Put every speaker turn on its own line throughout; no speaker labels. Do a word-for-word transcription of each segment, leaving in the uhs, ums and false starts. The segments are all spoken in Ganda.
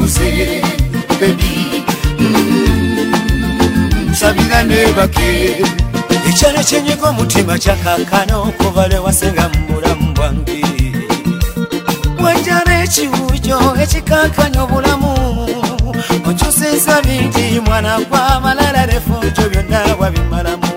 suze baby sabira nebake icyane cyenyego mutima cyakakano kuvale wasenga mbulamu bwange wajane chibujo ekikakanyo bulamu onchoseza bingi mwana kwa malala refujo byonna wabimalamu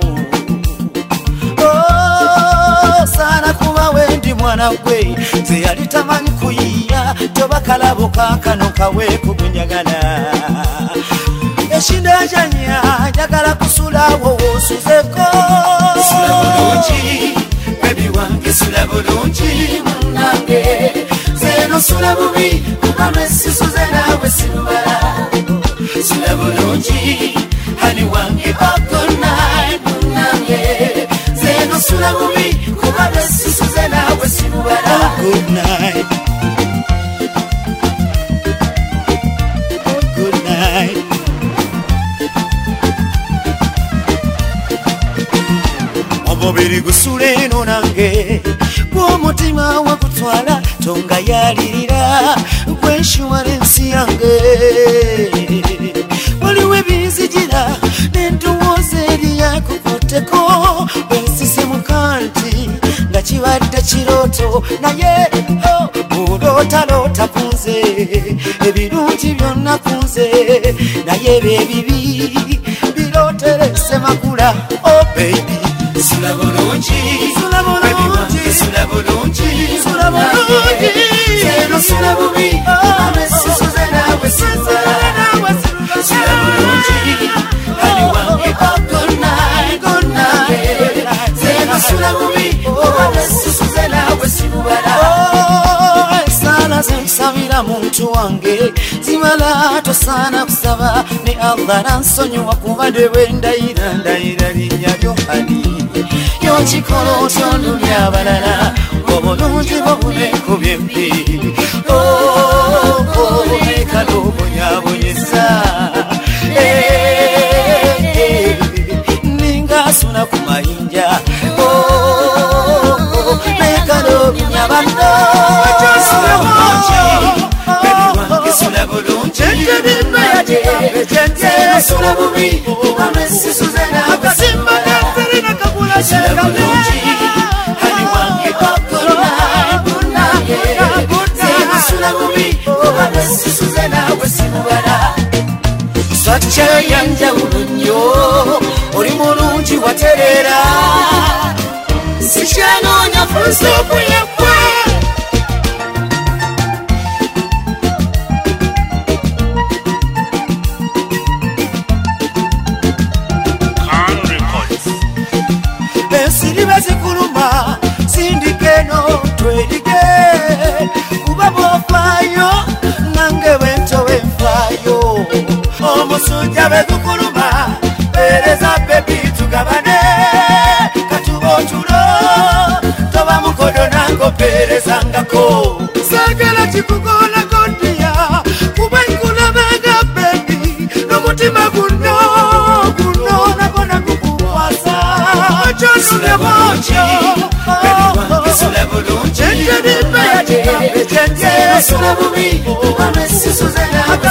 oh sana kuba wendi mwana gwe ze yalitamani kuyiya tobakalabo kakano kawe kugunyagala eshinda janya jagala kusula wo suzeko sula bulungi baby wange sula bulungi munange zeno sula bubi kubame sisuze nawe sinubala sula bulungi hani wange oh good night munange zeno sula bubi kubame sisuze nawe sinubala oh good night oh good night omubiri gusule no nange gwomutima wakutwala tonga yalirira gwenshuwarensi yange waliwe binzijira nentuwoza eri yakukuteko bensise mukanti nga kibadde kiroto naye bulotalota kunze ebirungi byonna kunze naye bebibi biloterese makula oh baby sula bulungi sula bulungi sula bulungi sula bulungi zeno sula bubi ame sisuze nawe sisuze sula bulungi hani wange oh good night good night zeno sula bubi ame sisuze nawe sinubala oh sana zensamira muntu wange zimala tosana kusaba ne Allah nansonyiwa kuba ndewendayira ndayira linnyayo hani yochikolo tondunya abalala obulungi bobuleko byembi oh oh ekalo bonyabonyesa eh ninga suna kumayinja oh oh ekalo byabando sula bulungi baby wange sula bulungi sula bubi ubame sisuze nawe simba na kabula sula bulungi hani wange oh good night good night good night sula bubi ubame sisuze nawe simubala sacha yanja ulunyo uri mulungi waterera sishano nyafuso kuyakwa zikuluma sindikeno twedige kubabo fayo nange wento wefayo omusujja bekuluma pereza baby tugabane katubo tulo toba mukodo nango pereza ngako sagala chikukola kondia kubankula bega baby no mutima guno guno nakona kukuwasa sula bulungi baby wange sula bulungi sula bubi ubame sisuze nawe